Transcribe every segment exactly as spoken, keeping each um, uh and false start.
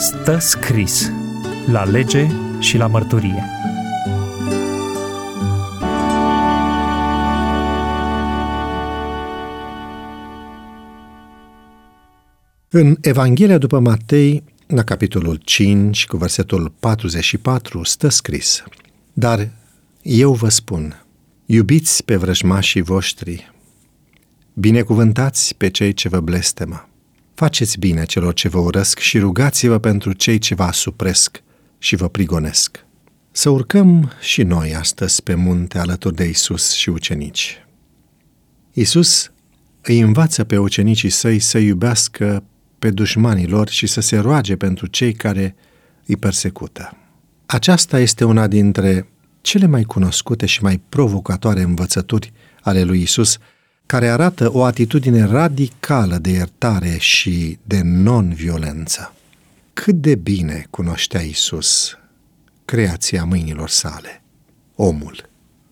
Stă scris la lege și la mărturie. În Evanghelia după Matei, la capitolul cinci, cu versetul patruzeci și patru, stă scris: Dar eu vă spun, iubiți pe vrăjmașii voștri, binecuvântați pe cei ce vă blestemă, faceți bine celor ce vă urăsc și rugați-vă pentru cei ce vă asupresc și vă prigonesc. Să urcăm și noi astăzi pe munte alături de Iisus și ucenici. Iisus îi învață pe ucenicii săi să iubească pe dușmanii lor și să se roage pentru cei care îi persecută. Aceasta este una dintre cele mai cunoscute și mai provocatoare învățături ale lui Iisus, care arată o atitudine radicală de iertare și de non-violență. Cât de bine cunoștea Iisus creația mâinilor sale, omul.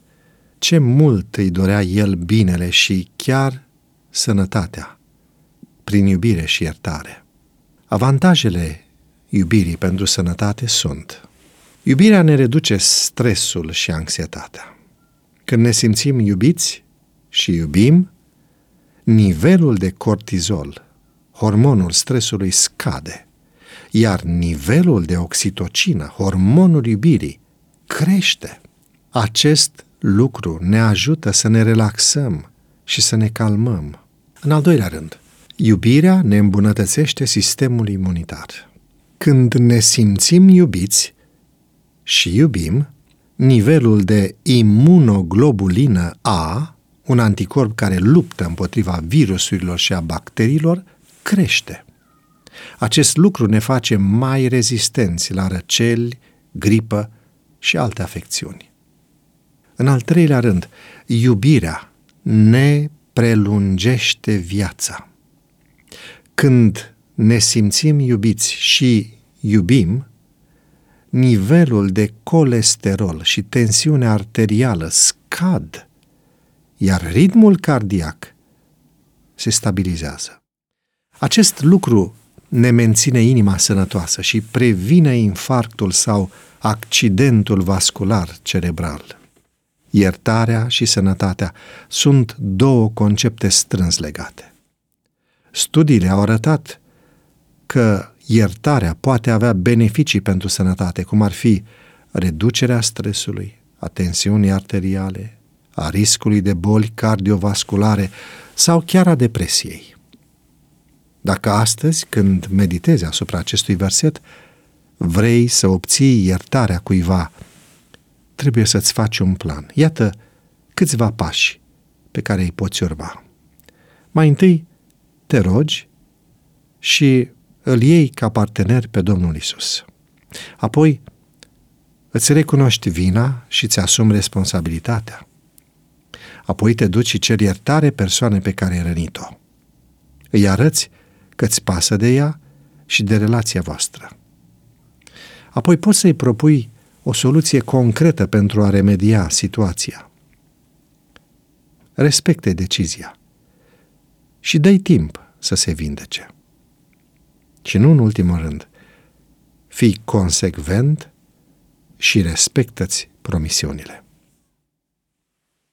Ce mult îi dorea el binele și chiar sănătatea, prin iubire și iertare. Avantajele iubirii pentru sănătate sunt: iubirea ne reduce stresul și anxietatea. Când ne simțim iubiți și iubim, nivelul de cortizol, hormonul stresului, scade, iar nivelul de oxitocină, hormonul iubirii, crește. Acest lucru ne ajută să ne relaxăm și să ne calmăm. În al doilea rând, iubirea ne îmbunătățește sistemul imunitar. Când ne simțim iubiți și iubim, nivelul de imunoglobulină A, un anticorp care luptă împotriva virusurilor și a bacteriilor, crește. Acest lucru ne face mai rezistenți la răceli, gripă și alte afecțiuni. În al treilea rând, iubirea ne prelungește viața. Când ne simțim iubiți și iubim, nivelul de colesterol și tensiunea arterială scad, iar ritmul cardiac se stabilizează. Acest lucru ne menține inima sănătoasă și previne infarctul sau accidentul vascular cerebral. Iertarea și sănătatea sunt două concepte strâns legate. Studiile au arătat că iertarea poate avea beneficii pentru sănătate, cum ar fi reducerea stresului, a tensiunii arteriale, a riscului de boli cardiovasculare sau chiar a depresiei. Dacă astăzi, când meditezi asupra acestui verset, vrei să obții iertarea cuiva, trebuie să-ți faci un plan. Iată câțiva pași pe care îi poți urma. Mai întâi, te rogi și îl iei ca partener pe Domnul Iisus. Apoi, îți recunoști vina și îți asumi responsabilitatea. Apoi te duci și ceri iertare persoane pe care ai rănit-o. Îi arăți că îți pasă de ea și de relația voastră. Apoi poți să-i propui o soluție concretă pentru a remedia situația. Respecte decizia și dă-i timp să se vindece. Și nu în ultimul rând, fii consecvent și respectă-ți promisiunile.